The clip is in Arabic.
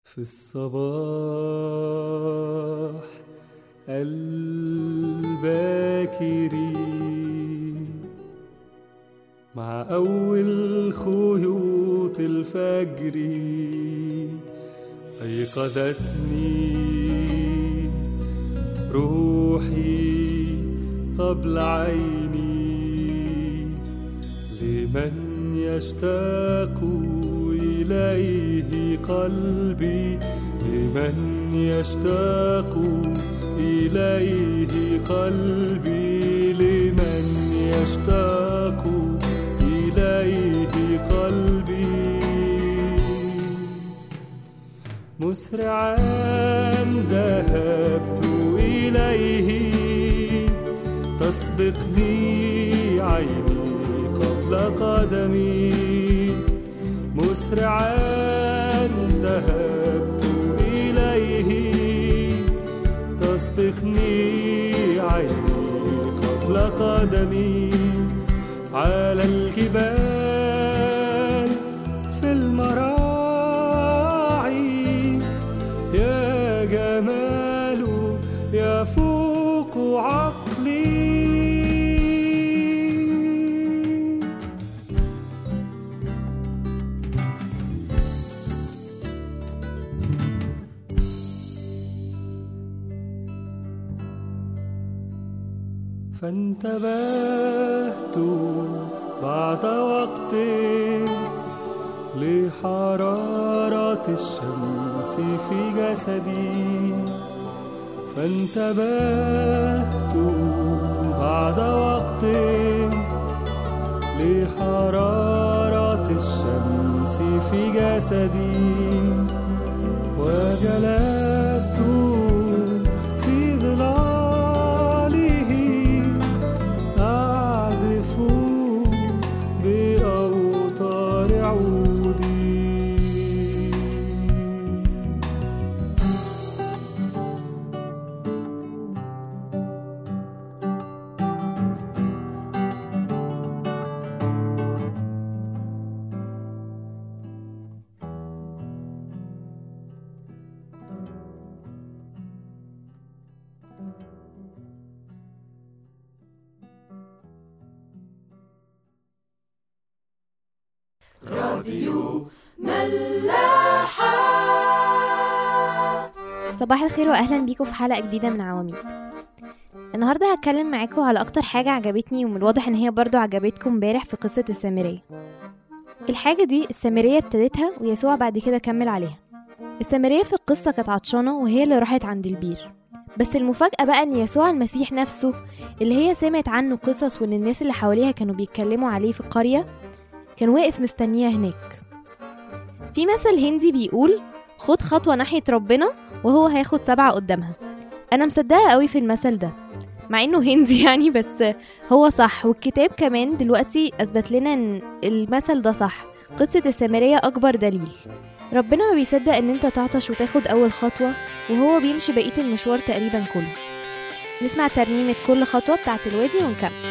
في الصباح الباكر مع أول خيوط الفجر أيقظتني روحي قبل عيني لمن يشتاق إليه قلبي لمن يشتاق إليه قلبي لمن يشتاق إليه قلبي مسرعا ذهبت إليه تسبقني عيني قبل قدمي مسرعا ذهبت إليه تسبقني عيني قبل قدمي على الجبال في المراعي يا جمال يفوق عقلي فانتبهت بعد وقت لحرارة الشمس في جسدي فانتبهت بعد وقت لحرارة الشمس في جسدي وجلست في ظلاله أعزف بأوتار عودي راديو ملاحة. صباح الخير واهلا بيكم في حلقة جديدة من عواميد. النهاردة هتكلم معاكم على اكتر حاجة عجبتني ومن الواضح ان هي برضو عجبتكم امبارح في قصة السامرية. الحاجة دي السامرية ابتدتها ويسوع بعد كده كمل عليها. السامرية في القصة كانت عطشانة وهي اللي راحت عند البير، بس المفاجأة بقى ان يسوع المسيح نفسه اللي هي سمعت عنه قصص وان الناس اللي حواليها كانوا بيتكلموا عليه في القرية كان واقف مستنيها هناك. في مثل هندي بيقول خد خطوة ناحية ربنا وهو هياخد 7 قدامها. أنا مصدقة قوي في المثل ده مع إنه هندي يعني، بس هو صح، والكتاب كمان دلوقتي أثبت لنا إن المثل ده صح. قصة السامرية أكبر دليل. ربنا ما بيصدق إن أنت تعطش وتاخد أول خطوة وهو بيمشي بقية المشوار تقريبا كله. نسمع ترنيمة كل خطوة بتاعت الوادي ونكمل.